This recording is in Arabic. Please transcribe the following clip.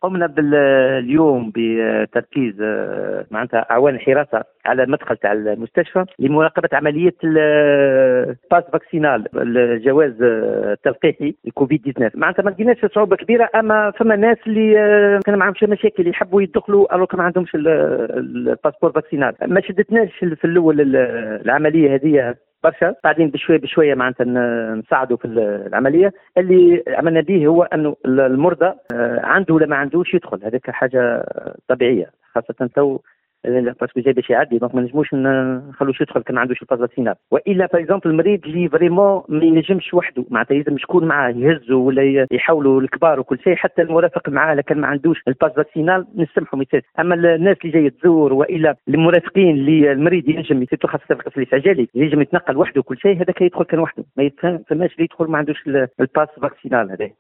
قمنا اليوم بتركيز معناتها أعوان حراسة على المدخل تاع المستشفى لمراقبة عملية الباس فاكسينال، الجواز التلقيحي الكوفيد 19. معناتها ما لقيناش صعوبة كبيرة، أما فما ناس اللي كان معهمش مشاكل يحبوا يدخلوا أو ما عندهمش الباسبور فاكسينال. ما شدتناش في الأول العملية هذه برشا، بعدين بشويه بشويه معناتها نساعدوا في العمليه. اللي عملنا به هو انه المرضى عنده ولا ما عندوش يدخل، هذيك حاجه طبيعيه، خاصه تو باسكو جاي باش يعدي، دونك ما نجموش نخلوش يدخل كان ما عندوش الباس فاكسينال. والا باغ اكزومبل المريض اللي فريمون ما ينجمش وحده، معناتها لازم شكون معاه يهزوا ولا يحاولوا الكبار وكل شيء، حتى المرافق معاه كان ما عندوش الباس فاكسينال نسمحوا يسير. اما الناس اللي جايه تزور والا المرافقين اللي المريض ينجم يسير، خاصه في القصر الاستعجالي ينجم يتنقل وحده وكل شيء، هذاك يدخل كان وحده، ما يفهمش اللي يدخل ما عندوش الباس فاكسينال هذا.